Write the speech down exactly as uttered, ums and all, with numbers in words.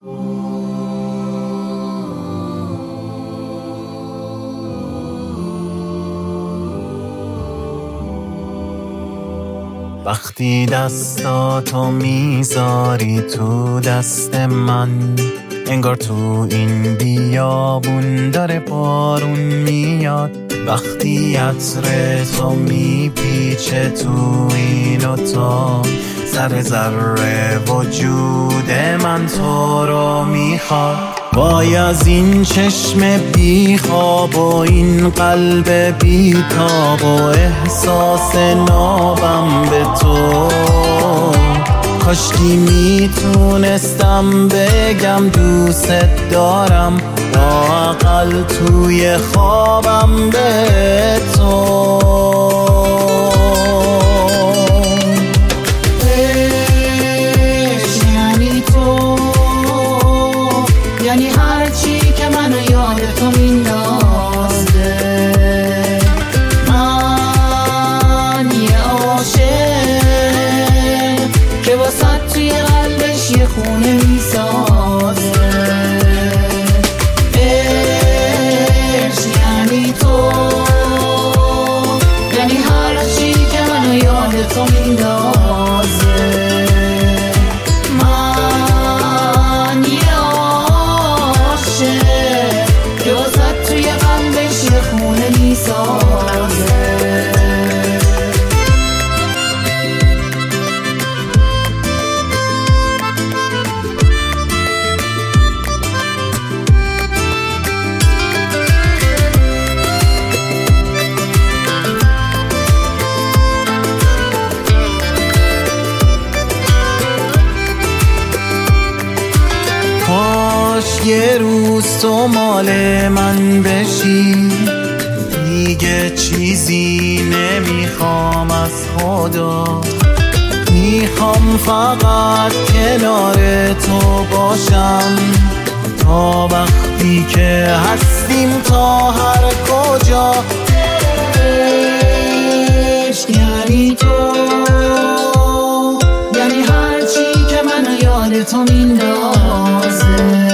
وقتی دستاتو میذاری تو دست من، انگار تو این بیابون داره بارون میاد. وقتی عطر تو میپیچه تو این اتاق، ذره ذره وجود من تو رو میخواد. وای از این چشم بیخواب و این قلب بیتاب و احساس نابم به تو. کاشکی میتونستم بگم دوست دارم، لااقل توی خوابم به تو. یعنی هرچی که منو یاد تو میندازه، من یه عاشق که واسه توی قلبش یه خونه میسازه. عشق یعنی تو، یعنی هرچی که منو یاد تو میندازه. کاش یه روز تو مال من بشی، دیگه چیزی نمیخوام از خدا. میخوام فقط کنار تو باشم تا وقتی که هستیم، تا هر کجا. عشق یعنی تو، یعنی هرچی که منو یاد تو میندازه.